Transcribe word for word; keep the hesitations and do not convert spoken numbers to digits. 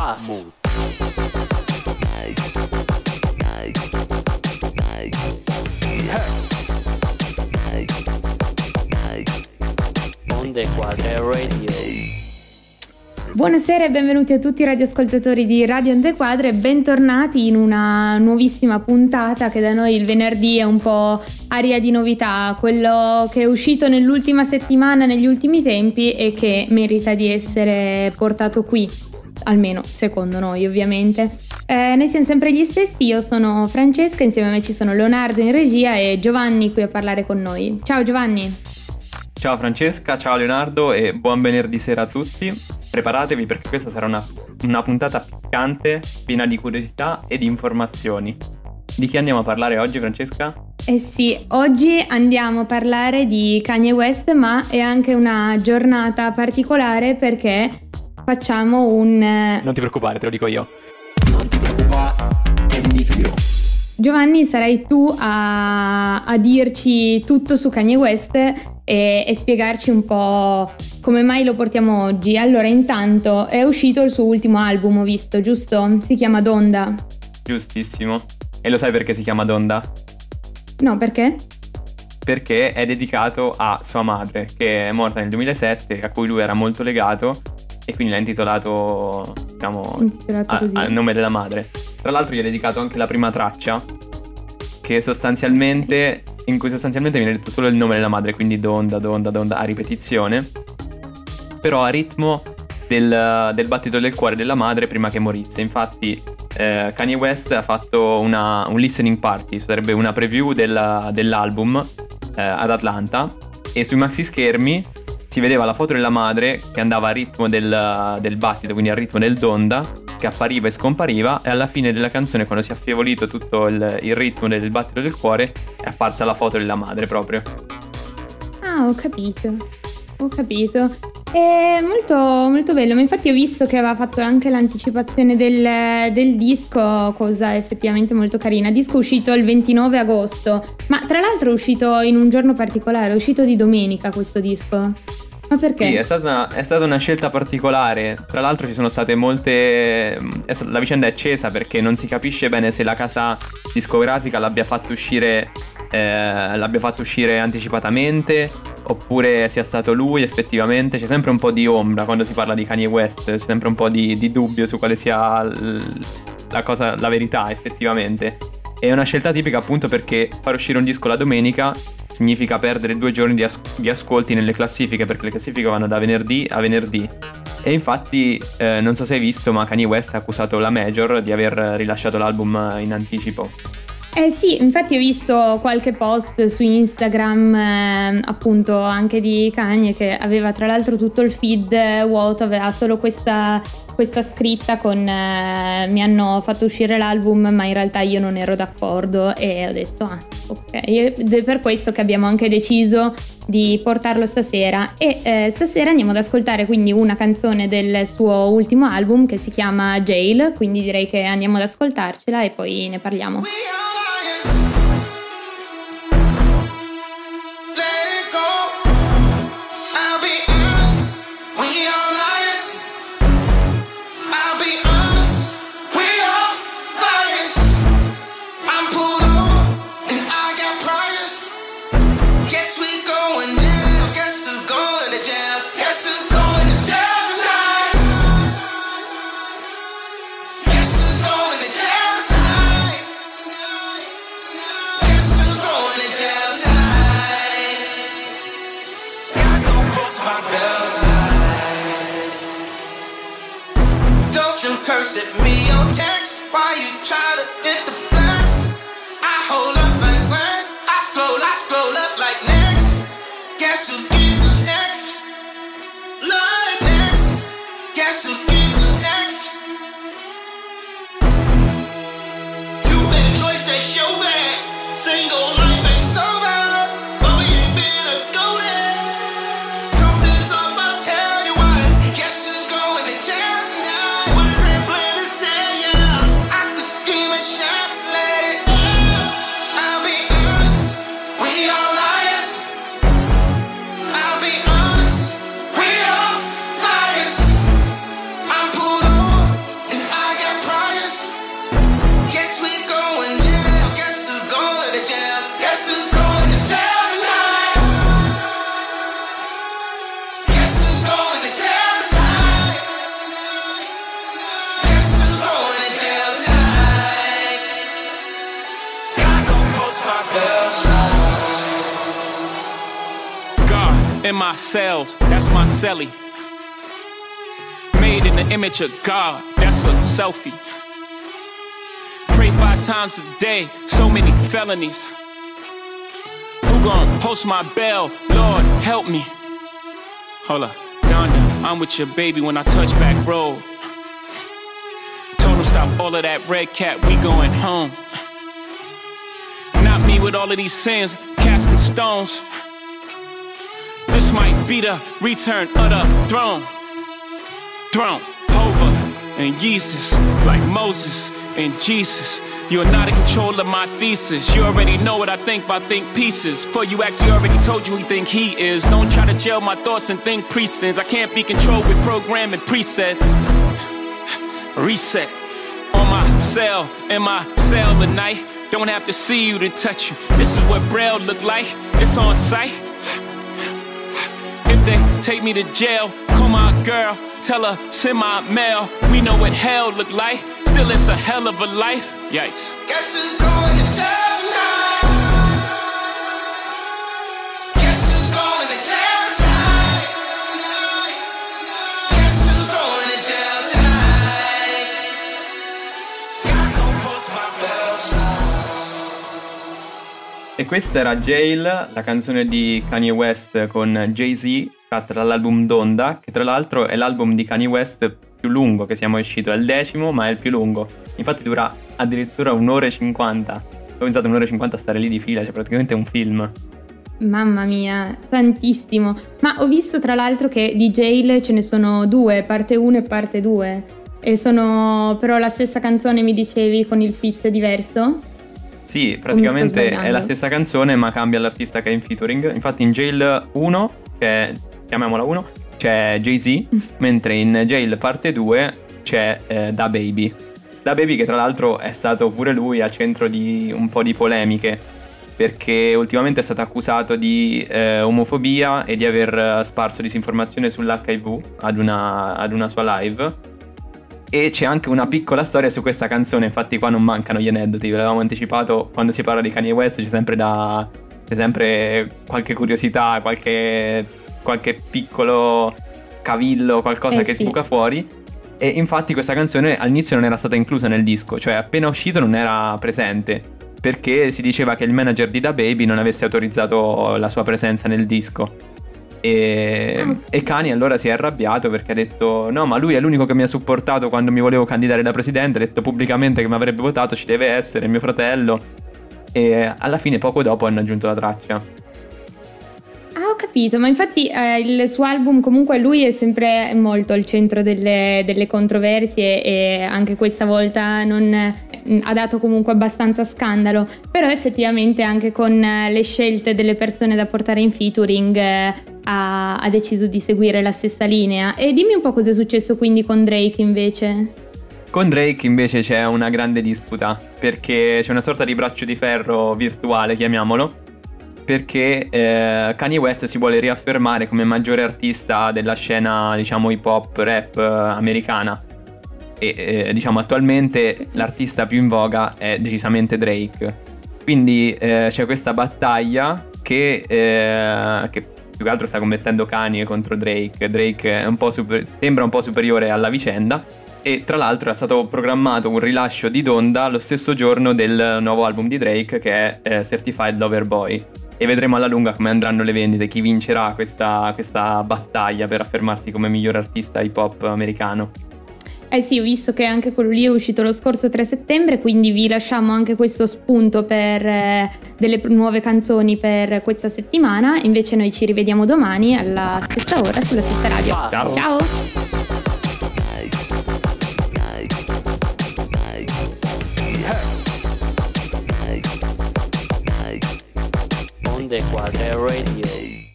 Podcast. Onde Quadre Radio. Buonasera e benvenuti a tutti i radioascoltatori di Radio Onde Quadre, bentornati in una nuovissima puntata che da noi il venerdì è un po' aria di novità, quello che è uscito nell'ultima settimana, negli ultimi tempi e che merita di essere portato qui, almeno secondo noi ovviamente. Eh, noi siamo sempre gli stessi, io sono Francesca, insieme a me ci sono Leonardo in regia e Giovanni qui a parlare con noi. Ciao Giovanni! Ciao Francesca, ciao Leonardo e buon venerdì sera a tutti. Preparatevi perché questa sarà una, una puntata piccante, piena di curiosità e di informazioni. Di chi andiamo a parlare oggi, Francesca? Eh sì, oggi andiamo a parlare di Kanye West, ma è anche una giornata particolare perché facciamo un... Non ti preoccupare, te lo dico io. Non ti preoccupare, te lo dico io. Giovanni, sarai tu a, a dirci tutto su Kanye West e, e spiegarci un po' come mai lo portiamo oggi. Allora, intanto è uscito il suo ultimo album, ho visto, giusto? Si chiama Donda. Giustissimo. E lo sai perché si chiama Donda? No, perché? Perché è dedicato a sua madre, che è morta nel duemilasette, a cui lui era molto legato e quindi l'ha intitolato, diciamo, Intitolato a, così. a nome della madre. Tra l'altro gli ha dedicato anche la prima traccia, che sostanzialmente in cui sostanzialmente viene detto solo il nome della madre, quindi Donda, Donda, Donda a ripetizione, però a ritmo del, del battito del cuore della madre prima che morisse. Infatti eh, Kanye West ha fatto una, un listening party, sarebbe una preview della, dell'album eh, ad Atlanta, e sui maxi schermi si vedeva la foto della madre che andava a ritmo del, del battito, quindi al ritmo del Donda, che appariva e scompariva, e alla fine della canzone, quando si è affievolito tutto il, il ritmo del battito del cuore, è apparsa la foto della madre proprio. Ah, ho capito, ho capito. È molto, molto bello, ma infatti ho visto che aveva fatto anche l'anticipazione del, del disco, cosa effettivamente molto carina. Disco uscito il ventinove agosto, ma tra l'altro è uscito in un giorno particolare, è uscito di domenica questo disco. Ma perché? Sì, è stata, è stata una scelta particolare. Tra l'altro ci sono state molte... È stata, la vicenda è accesa perché non si capisce bene se la casa discografica l'abbia fatto uscire eh, l'abbia fatto uscire anticipatamente oppure sia stato lui effettivamente. C'è sempre un po' di ombra quando si parla di Kanye West, c'è sempre un po' di, di dubbio su quale sia l- la cosa, la verità effettivamente. È una scelta tipica appunto perché far uscire un disco la domenica significa perdere due giorni di, as- di ascolti nelle classifiche, perché le classifiche vanno da venerdì a venerdì. E infatti eh, non so se hai visto, ma Kanye West ha accusato la Major di aver rilasciato l'album in anticipo. Eh sì, infatti ho visto qualche post su Instagram eh, appunto anche di Kanye, che aveva tra l'altro tutto il feed eh, vuoto, aveva solo questa, questa scritta con eh, mi hanno fatto uscire l'album ma in realtà io non ero d'accordo, e ho detto ah ok, ed è per questo che abbiamo anche deciso di portarlo stasera. E eh, stasera andiamo ad ascoltare quindi una canzone del suo ultimo album che si chiama Jail, quindi direi che andiamo ad ascoltarcela e poi ne parliamo. Curse at me on text, why you try to hit the flex? I hold up like what? I scroll, I scroll up like next. Guess who's getting next? Lord next. Guess who's getting next? You made a choice that's your bad. Single life ain't so bad, but we ain't finna go there. Something's off, I'll tell you why. Guess who's going to jail tonight? With a grand plan to say yeah. I could scream and shout, let it out. I'll be honest, we all liars. in my cells, that's my celly. Made in the image of God, that's a selfie. Pray five times a day, so many felonies. Who gon' post my bell? Lord, help me. Hold up, Donda, I'm with your baby when I touch back road. Told him stop all of that red cat, we going home. Not me with all of these sins, casting stones. This might be the return of the throne. Throne, Hova, and Jesus, like Moses and Jesus. You're not in control of my thesis. You already know what I think about think pieces. For you actually already told you who you think he is. Don't try to jail my thoughts and think precincts. I can't be controlled with programming presets. Reset on my cell, in my cell at night. Don't have to see you to touch you. This is what Braille look like. It's on sight. If they take me to jail, call my girl, tell her send my mail. We know what hell look like. Still, it's a hell of a life. Yikes. Guess who's going to jail tonight? Guess who's going to jail tonight? Guess who's going to jail tonight? Gotta go post my bell tonight. E questa era Jail, la canzone di Kanye West con Jay-Z, tratta dall'album Donda, che tra l'altro è l'album di Kanye West più lungo che sia mai uscito, è il decimo ma è il più lungo, infatti dura addirittura un'ora e cinquanta. Ho pensato un'ora e cinquanta a stare lì di fila, cioè praticamente un film. Mamma mia, tantissimo. Ma ho visto tra l'altro che di Jail ce ne sono due, parte uno e parte due, e sono però la stessa canzone, mi dicevi, con il feat diverso? Sì, praticamente è la sbagliando? stessa canzone ma cambia l'artista che è in featuring. Infatti in Jail uno, che è, chiamiamola uno, c'è Jay-Z, mentre in Jail parte due c'è eh, DaBaby. DaBaby che tra l'altro è stato pure lui a centro di un po' di polemiche, perché ultimamente è stato accusato di eh, omofobia e di aver sparso disinformazione sull'H I V ad una, ad una sua live. E c'è anche una piccola storia su questa canzone, infatti qua non mancano gli aneddoti, ve l'avevamo anticipato, quando si parla di Kanye West c'è sempre da c'è sempre qualche curiosità, qualche, qualche piccolo cavillo, qualcosa Eh che sì. sbuca fuori. E infatti questa canzone all'inizio non era stata inclusa nel disco, cioè appena uscito non era presente, perché si diceva che il manager di DaBaby non avesse autorizzato la sua presenza nel disco. E, Ah. e Kanye allora si è arrabbiato perché ha detto no, ma lui è l'unico che mi ha supportato quando mi volevo candidare da presidente, ha detto pubblicamente che mi avrebbe votato, ci deve essere mio fratello. E alla fine poco dopo hanno aggiunto la traccia. Ah, ho capito, ma infatti eh, il suo album comunque lui è sempre molto al centro delle, delle controversie e anche questa volta non, eh, ha dato comunque abbastanza scandalo, però effettivamente anche con eh, le scelte delle persone da portare in featuring eh, ha, ha deciso di seguire la stessa linea. E dimmi un po' cosa è successo quindi con Drake invece. Con Drake invece c'è una grande disputa, perché c'è una sorta di braccio di ferro virtuale, chiamiamolo, perché eh, Kanye West si vuole riaffermare come maggiore artista della scena, diciamo, hip hop rap eh, americana. E eh, diciamo attualmente l'artista più in voga è decisamente Drake. Quindi eh, c'è questa battaglia che, eh, che più che altro sta commettendo Kanye contro Drake. Drake è un po' super- sembra un po' superiore alla vicenda. E tra l'altro è stato programmato un rilascio di Donda lo stesso giorno del nuovo album di Drake, che è eh, Certified Lover Boy. E vedremo alla lunga come andranno le vendite, chi vincerà questa, questa battaglia per affermarsi come miglior artista hip hop americano. Eh sì, ho visto che anche quello lì è uscito lo scorso tre settembre, quindi vi lasciamo anche questo spunto per eh, delle nuove canzoni per questa settimana. Invece noi ci rivediamo domani alla stessa ora sulla stessa radio. Ciao. Ciao. Onde Quadre Radio.